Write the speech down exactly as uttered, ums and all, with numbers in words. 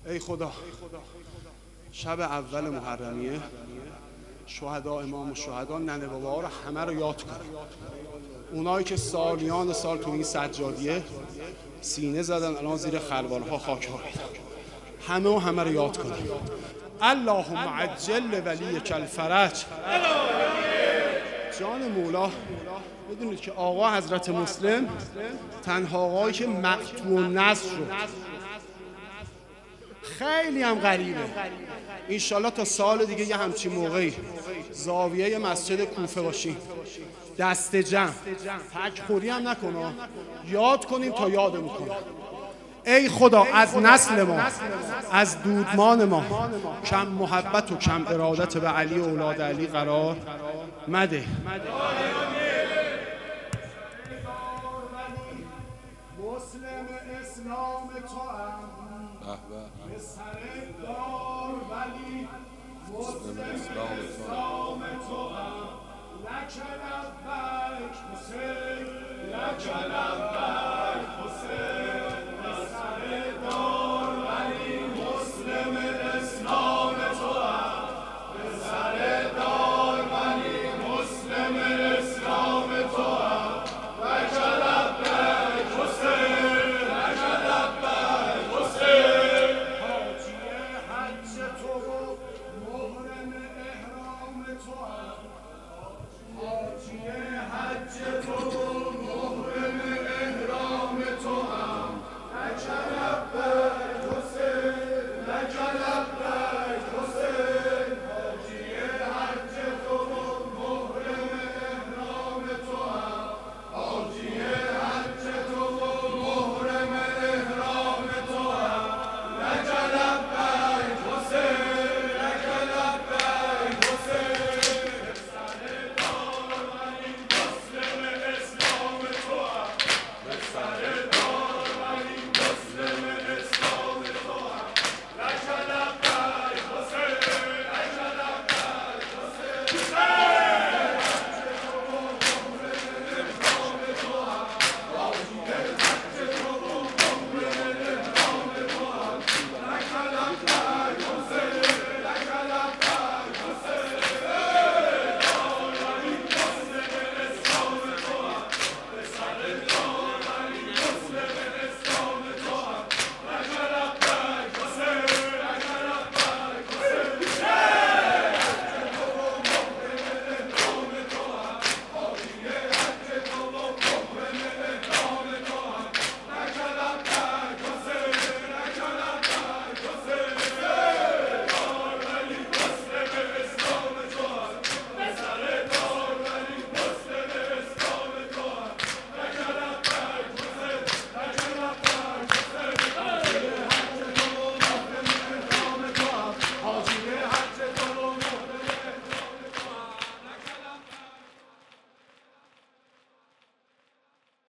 ای خدا، شب اول محرمیه شهدا، امام الشهدا، ننوه ها رو همه رو یاد کن. اونایی که سالیان سال تو این سجادیه سینه زدن الان زیر خلوارها خاک ها همه و همه رو یاد کن. اللهم عجل ولیک الفرج. جان مولا، بدونید که آقا حضرت مسلم تنها آقایی که مقطوع النسل شد. خیلی هم غریبه. انشالله تا سال دیگه یه همچین موقعی زاویه مسجد کوفه باشیم، دست جمع، تک خوری هم نکنه، یاد کنیم تا یادمون کنیم. ای خدا از نسل ما، از دودمان ما کم محبت و کم ارادت به علی و اولاد علی قرار مده. مسلم اسلام تو هم به سر دار ولی مسلم اسلام تو هم لک لبک حسین لک لبک